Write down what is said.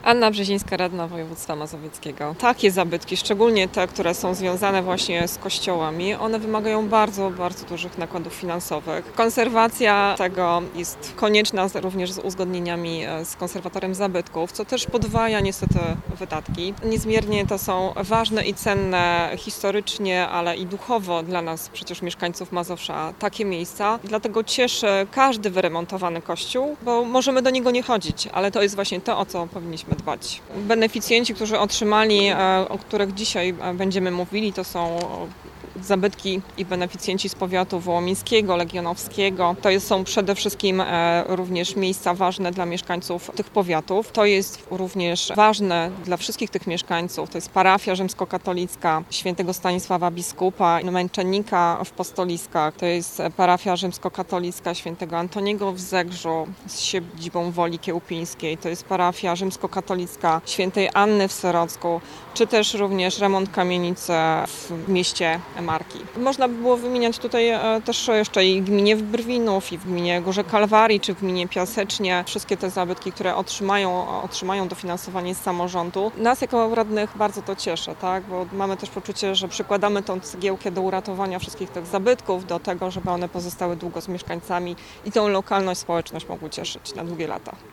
Anna Brzezińska, radna województwa mazowieckiego. Takie zabytki, szczególnie te, które są związane właśnie z kościołami, one wymagają bardzo, bardzo dużych nakładów finansowych. Konserwacja tego jest konieczna również z uzgodnieniami z konserwatorem zabytków, co też podwaja niestety wydatki. Niezmiernie to są ważne i cenne historycznie, ale i duchowo dla nas, przecież mieszkańców Mazowsza, takie miejsca. Dlatego cieszy każdy wyremontowany kościół, bo możemy do niego nie chodzić, ale to jest właśnie to, o co powinniśmy dbać. Beneficjenci, którzy otrzymali, o których dzisiaj będziemy mówili, to są zabytki i beneficjenci z powiatu wołomińskiego, legionowskiego. To są przede wszystkim również miejsca ważne dla mieszkańców tych powiatów. To jest również ważne dla wszystkich tych mieszkańców. To jest parafia rzymskokatolicka świętego Stanisława Biskupa, męczennika w Postoliskach. To jest parafia rzymskokatolicka świętego Antoniego w Zegrzu z siedzibą Woli Kiełpińskiej. To jest parafia rzymskokatolicka świętej Anny w Serocku, czy też również remont kamienicy w mieście Marki. Można by było wymieniać tutaj też jeszcze i w gminie Brwinów, i w gminie Górze Kalwarii, czy w gminie Piasecznie. Wszystkie te zabytki, które otrzymają dofinansowanie z samorządu. Nas jako radnych bardzo to cieszy, tak? Bo mamy też poczucie, że przykładamy tą cegiełkę do uratowania wszystkich tych zabytków, do tego, żeby one pozostały długo z mieszkańcami i tą lokalność, społeczność mogły cieszyć na długie lata.